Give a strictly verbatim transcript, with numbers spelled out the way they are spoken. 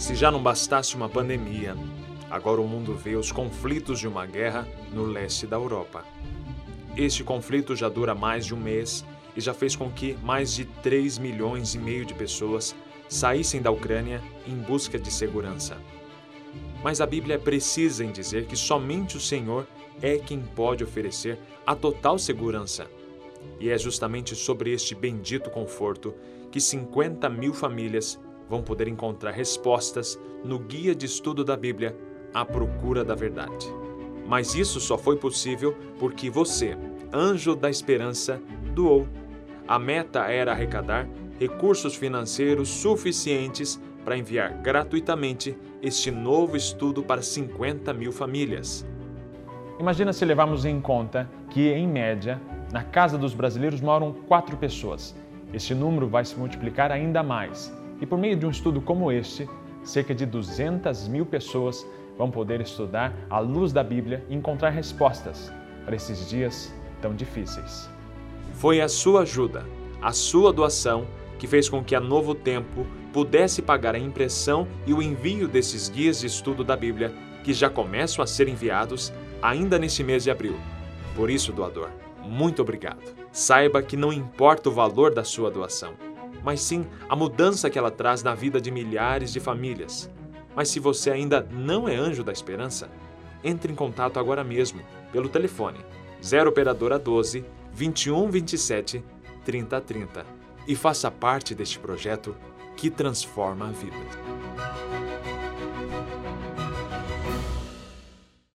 Se já não bastasse uma pandemia, agora o mundo vê os conflitos de uma guerra no leste da Europa. Este conflito já dura mais de um mês e já fez com que mais de três milhões e meio de pessoas saíssem da Ucrânia em busca de segurança. Mas a Bíblia precisa em dizer que somente o Senhor é quem pode oferecer a total segurança. E é justamente sobre este bendito conforto que cinquenta mil famílias vão poder encontrar respostas no Guia de Estudo da Bíblia, À Procura da Verdade. Mas isso só foi possível porque você, anjo da esperança, doou. A meta era arrecadar recursos financeiros suficientes para enviar gratuitamente este novo estudo para cinquenta mil famílias. Imagina se levarmos em conta que, em média, na casa dos brasileiros moram quatro pessoas. Este número vai se multiplicar ainda mais. E por meio de um estudo como este, cerca de duzentas mil pessoas vão poder estudar à luz da Bíblia e encontrar respostas para esses dias tão difíceis. Foi a sua ajuda, a sua doação, que fez com que a Novo Tempo pudesse pagar a impressão e o envio desses guias de estudo da Bíblia, que já começam a ser enviados ainda neste mês de abril. Por isso, doador, muito obrigado. Saiba que não importa o valor da sua doação, mas sim a mudança que ela traz na vida de milhares de famílias. Mas se você ainda não é anjo da esperança, entre em contato agora mesmo pelo telefone zero operadora doze, vinte e um, vinte e sete, trinta, trinta e faça parte deste projeto que transforma a vida.